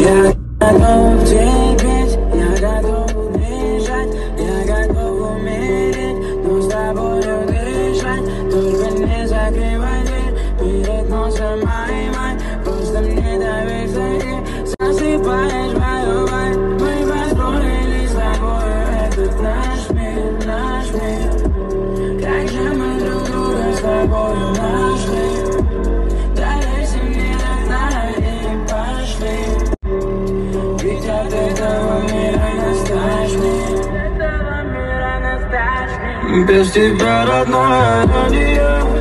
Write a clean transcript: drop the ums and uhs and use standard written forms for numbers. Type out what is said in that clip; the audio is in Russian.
Я готов терпеть, я готов убежать, я готов умереть, но с тобою дышать. Только не закрывай дверь перед носом моей мать. Просто мне доверься, засыпаешь мою мать. Мы построили с тобою этот наш мир, наш мир. Как же мы друг друга с тобою нашли. Доверься мне до дна и пошли. Ведь от этого мира насташь мне. Без тебя, родная, я не я.